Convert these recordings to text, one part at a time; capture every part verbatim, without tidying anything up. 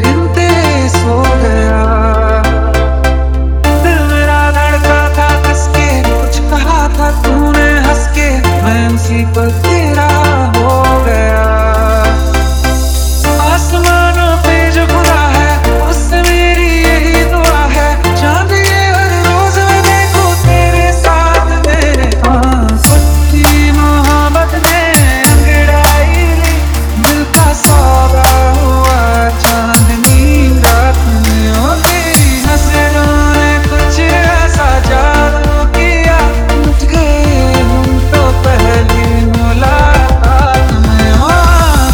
गिनते सो गया। दिल मेरा धड़का था कस के, कुछ कहा था तूने हंस के, मैं उसी पर तेरा हो गया। आसमानों पे जो खुदा है उससे मेरी यही दुआ है, चांद ये हर रोज मैं देखूं तेरे साथ मेरे। हाँ, सच्ची मोहब्बत ने अंगड़ाई ली, दिल का सौदा हुआ चांदनी रात में। ओ तेरी नजरों ने कुछ ऐसा जादू किया, लुट गए हम तो पहली मुलाकात में। हाँ,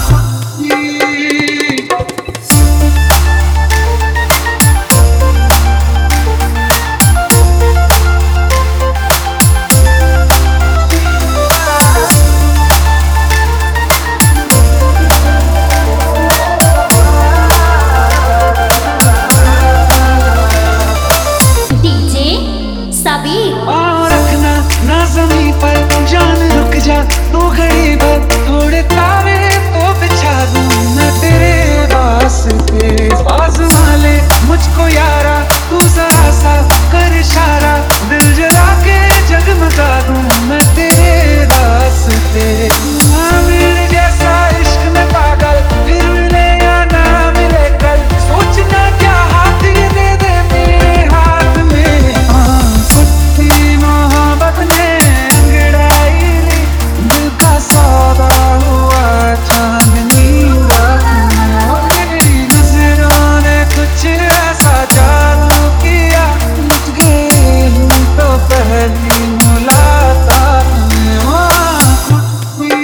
डीजे सबीर। और रखना ना ज़मीं पर जान, रुक जा तू घड़ी भर, थोड़े तारे तो बिछा दूं मैं तेरे वास्ते। आज़मा ले मुझको यारा, तू जरा सा कर इशारा, दिल जला के जगमगा दूं मैं तेरे वास्ते। हाँ, मेरे जैसा इश्क में पागल फिर मिले या ना मिले कल, सोचना क्या हाथ ये दे दे मेरे हाथ में। हाँ, कुत्ती मोहब्बत ने अंगड़ाई ली, दिल का सौदा हुआ चांदनी रात में। और तेरी नजरों ने कुछ ऐसा जादू किया, लुट गए हम तो पहली मुलाकात में। हाँ, कुत्ती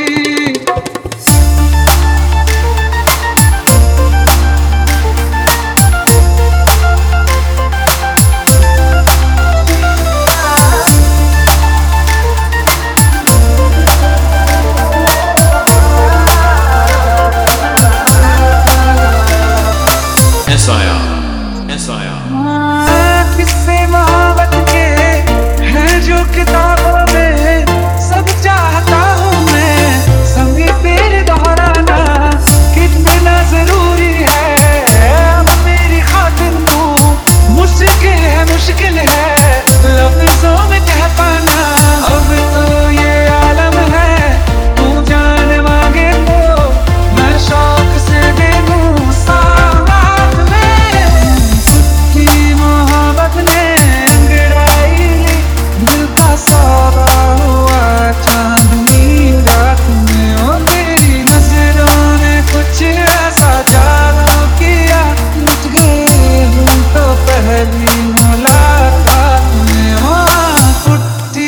S I R S I R किस्से मोहब्बत के हैं जो किताबों में, सब चाहता हूँ मैं संग तेरे दोहराना, कितना जरूरी है अब मेरी खातिर तू, मुश्किल है मुश्किल है लफ्जों में कह पाना। अब तो ये आलम है, तू जान मांगे तो मैं शौक से दे दूँ साथ में। कुत्ती मोहब्बत ने अंगड़ाई ली, दिल का सौदा हुआ चांदनी रात में। ओ तेरी नजरों ने कुछ ऐसा जादू किया, लुट गए हम तो पहली मुलाकात में। हाँ, कुत्ती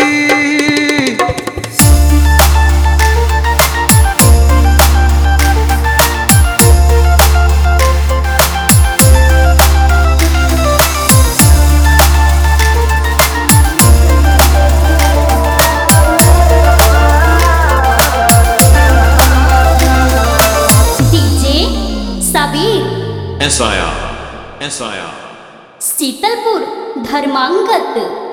DJ Sabir. S I R S I R Sheetalpur धर्मांगत।